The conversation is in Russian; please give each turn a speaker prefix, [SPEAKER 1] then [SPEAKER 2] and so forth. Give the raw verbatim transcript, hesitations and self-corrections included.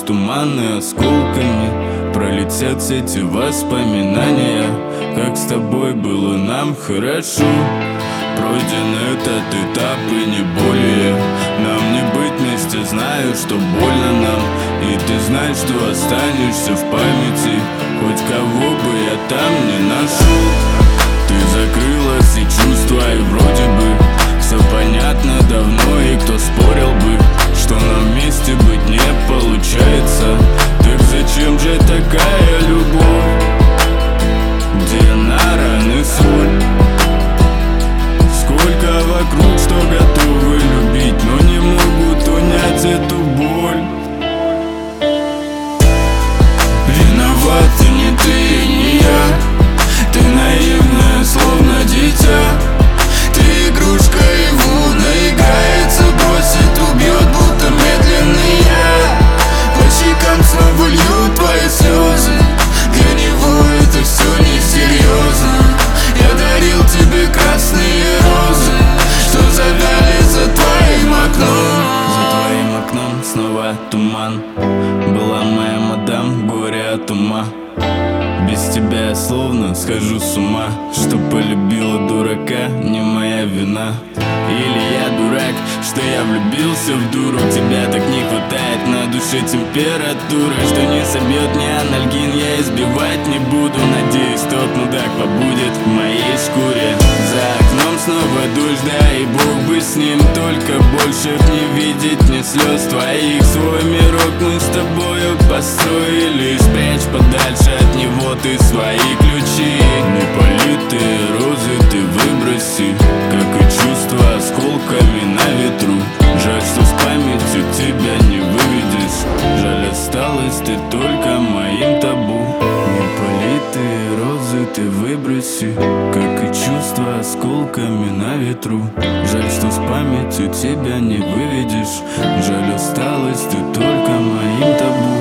[SPEAKER 1] Пусть туманы осколками пролетят все эти воспоминания, как с тобой было нам хорошо. Пройден этот этап и не более. Нам не быть вместе, знаю, что больно нам. И ты знаешь, что останешься в памяти, хоть кого бы я там не нашел. Ты закрыла все чувства, и вроде бы все понятно давно. И кто спорил бы, что нам вместе быть не получается? Так зачем же такая любовь, где на раны соль? Сколько вокруг, что готовы любить, но не могут унять эту боль. Виноваты не ты, не я. Ты наивная, словно дитя. Ты игрушка, его наиграется, бросит, убьет, будто медленный я. По щекам снова льют твои слезы. Для него это все несерьезно. Я дарил тебе красные розы, что завяли за твоим окном. За твоим окном снова туман. Была моя мадам, горе от ума. Без тебя я словно схожу с ума. Что полюбила дурака, не моя вина. Или я дурак, что я влюбился в дуру. Тебя так не хватает, на душе температура, что не собьет ни анальгин, я избивать не буду. Надеюсь, тот мудак побудет в моей шкуре. За окном снова дождь, да и бог бы с ним. Только больше не видеть мне слез твоих. Свой мирок мы с тобою построили. Спрячь подальше от него ты свои ключи. Неполитые розы ты выброси, как и чувства осколками на ветру. Жаль, что с памятью тебя не выведешь. Жаль, осталась ты только моим табу. Неполитые розы ты выброси, как и чувства осколками на ветру. Жаль, что с памятью тебя не выведешь. Жаль, осталась ты только моим табу.